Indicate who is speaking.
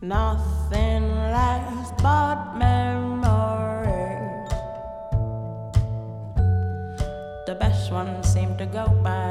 Speaker 1: Nothing lasts but memories. The best ones seem to go by